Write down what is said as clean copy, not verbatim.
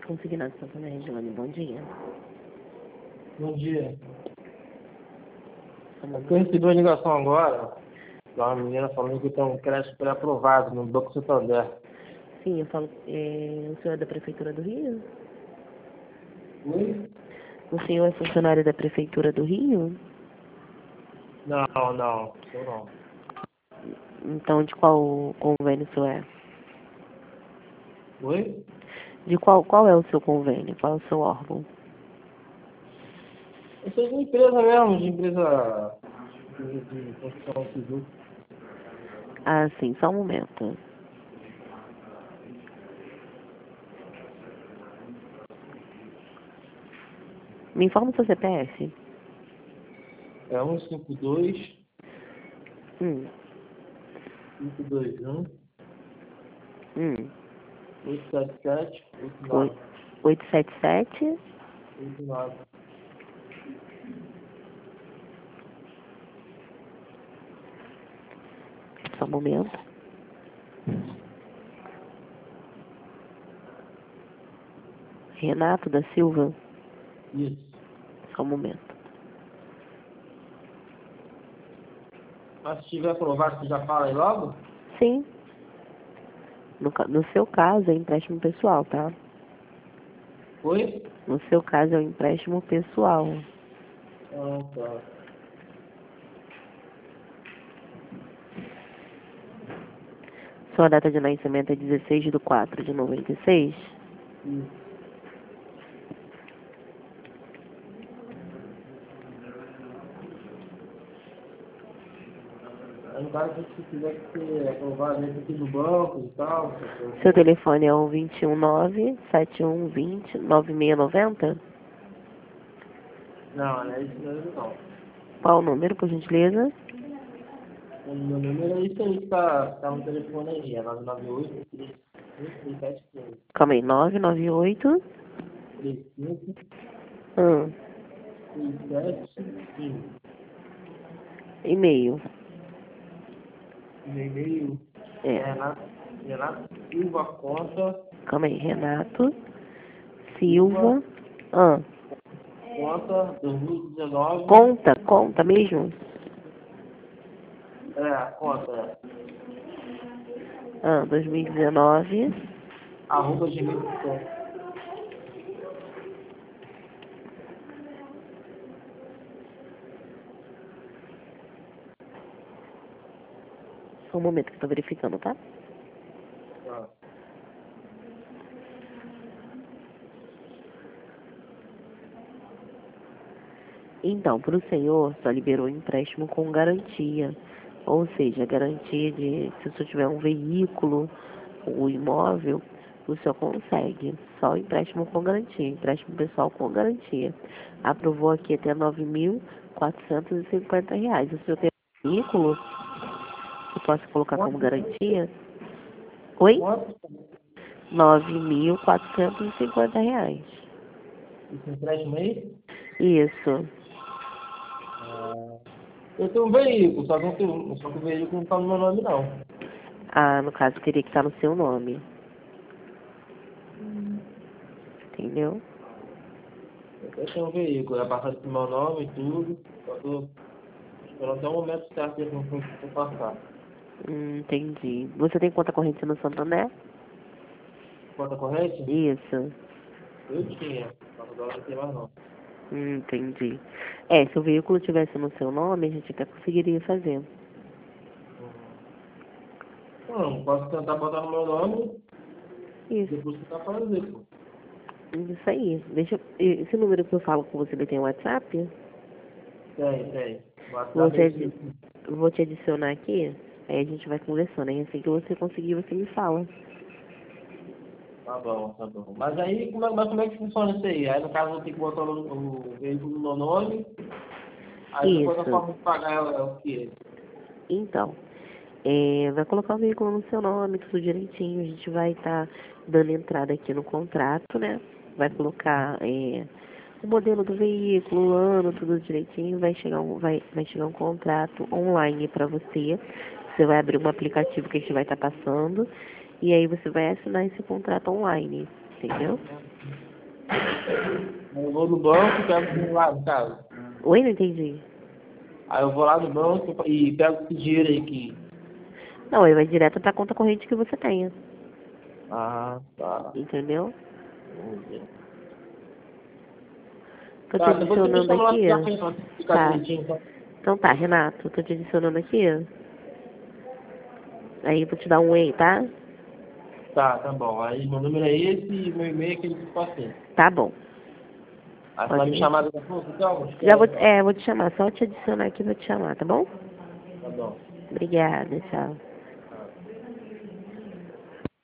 Consignação da Regiane, bom dia. Bom dia. Eu recebi uma ligação agora da uma menina falando que tem um crédito pré-aprovado no Banco Santander. Sim, eu falo, o senhor é da Prefeitura do Rio? Oi? O senhor é funcionário da Prefeitura do Rio? Não, eu não. Então, de qual convênio o senhor é? Oi? Qual é o seu convênio? Qual é o seu órgão? Eu sou de empresa mesmo, de empresa de construção civil. Ah, sim, só um momento. Me informa o seu CPF. É 152 Hum, 521 hum. 877 Oi- 89 877. 89. Só um momento. Renato da Silva. Isso. Só um momento. Mas se tiver aprovado, você já fala aí logo? Sim. No seu caso, é empréstimo pessoal, tá? Oi? No seu caso, é um empréstimo pessoal. Ah, tá. Sua data de nascimento é 16/4/96? Isso. Aí, no caso, se tiver que ser aprovado isso aqui no banco e tal, essas coisas Seu assim. telefone é o 219-7120-9690? Não, não é isso mesmo não. Qual o número, por gentileza? O meu número é isso aí que tá no telefone aí, é 998-35-3715. Calma aí, 998. 35-3715. E-mail. Meu e-mail é É, Renato Silva Conta, calma aí, Renato Silva Silva. Conta 2019. Conta mesmo? Conta, 2019. @gmail.com. Só um momento que eu tô verificando, tá? Tá. Então, para o senhor, só liberou empréstimo com garantia. Ou seja, garantia de, se o senhor tiver um veículo, o imóvel, o senhor consegue. Só empréstimo com garantia, empréstimo pessoal com garantia. Aprovou aqui até R$ 9.450. O senhor tem um veículo que possa colocar como garantia? Oi? Quanto? R$ 9.450. Esse empréstimo aí? Isso. Eu tenho um veículo, só que o veículo não tá no meu nome não. Ah, no caso, teria que estar no seu nome. Entendeu? Eu até tenho um veículo, é passado pro meu nome e tudo. Só tô esperando até o momento certo que eu vou passar. Entendi. Você tem conta corrente no Santander? Conta corrente? Isso. Eu tinha, mas agora não tem mais não. Entendi. É, se o veículo tivesse no seu nome, a gente até conseguiria fazer. Não, posso tentar botar no meu nome, Isso. depois tentar fazer, pô. Isso aí. Esse número que eu falo com você, ele tem WhatsApp? Tem. Vou WhatsApp te, é adi- esse. vou te adicionar aqui, aí a gente vai conversando. Aí assim que você conseguir, você me fala. Tá bom. Mas aí, como é que funciona isso aí? Aí, no caso, eu tenho que botar o veículo no meu nome, aí depois a Isso. forma de pagar é o quê? Então, vai colocar o veículo no seu nome, tudo direitinho. A gente vai estar dando entrada aqui no contrato, né? Vai colocar o modelo do veículo, o ano, tudo direitinho. Vai chegar um contrato online para você. Você vai abrir um aplicativo que a gente vai estar passando. E aí você vai assinar esse contrato online. entendeu? Eu vou no banco e pego o dinheiro lá, no caso. Oi, não entendi. Aí eu vou lá no banco e pego esse dinheiro aí que... Não, aí vai direto pra conta corrente que você tenha, Ah, tá. entendeu? Entendi. Tô te Tá, depois você me adicionando chama lá aqui. pra ficar Tá. direitinho, tá? Então tá, Renato, tô te adicionando aqui. Aí eu vou te dar um ei, tá? Tá bom. Aí meu número é esse e meu e-mail é aquele que eu passei. Tá bom. Aí você vai Pode me vir. chamar daqui a pouco, então? Já vou, vou te chamar, só te adicionar aqui e vou te chamar, tá bom? Tá bom. Obrigada, tchau.